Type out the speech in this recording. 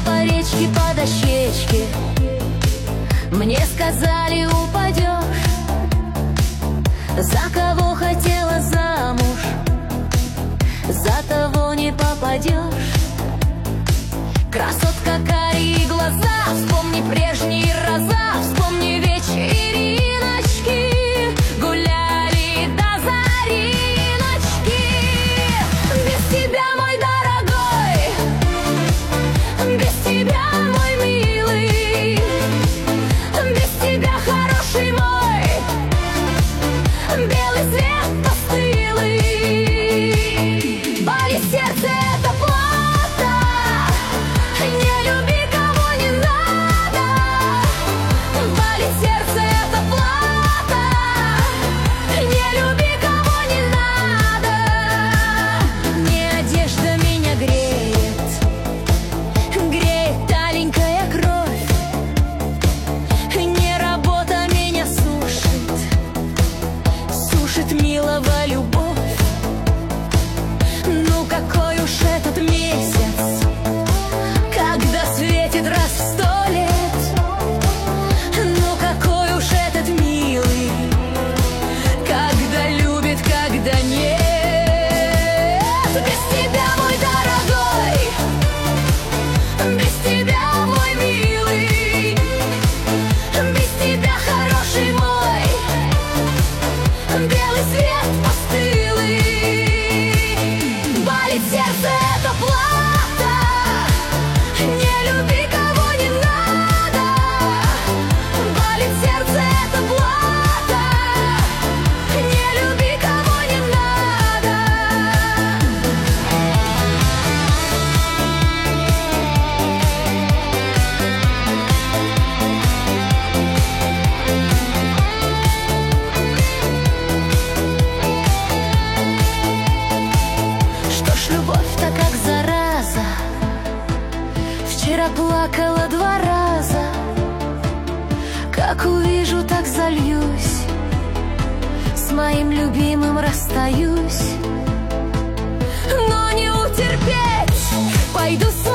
по речке, по дощечке. Мне сказали, упадешь. За кого хотела замуж, за того не попадешь. Красотка, карие глаза, вспомни прежние раза, вспомни вечериночки, гуляли до зариночки. Без тебя, мой дорогой, без тебя, мой милый, без тебя, хороший мой, белый свет постылый. Болит сердце, это плата, не люби, кого не надо. Болит сердце, это плата, не люби, кого не надо. Не одежда меня греет, греет таленькая кровь. Не работа меня сушит, сушит милого любовь. Ну какой уж этот месяц, когда светит раз в 100 лет. Ну какой уж этот милый, когда любит, когда нет. Без тебя, мой дорогой, без тебя, мой милый, без тебя, хороший мой, белый свет постылый. Болит сердце, это плата, не люби, кого не надо. Болит сердце, это плата, не люби, кого не надо. Что ж, любовь-то как зараза, вчера плакала 2 раза. Как увижу, так зальюсь, с моим любимым расстаюсь. Но не утерпеть, пойду с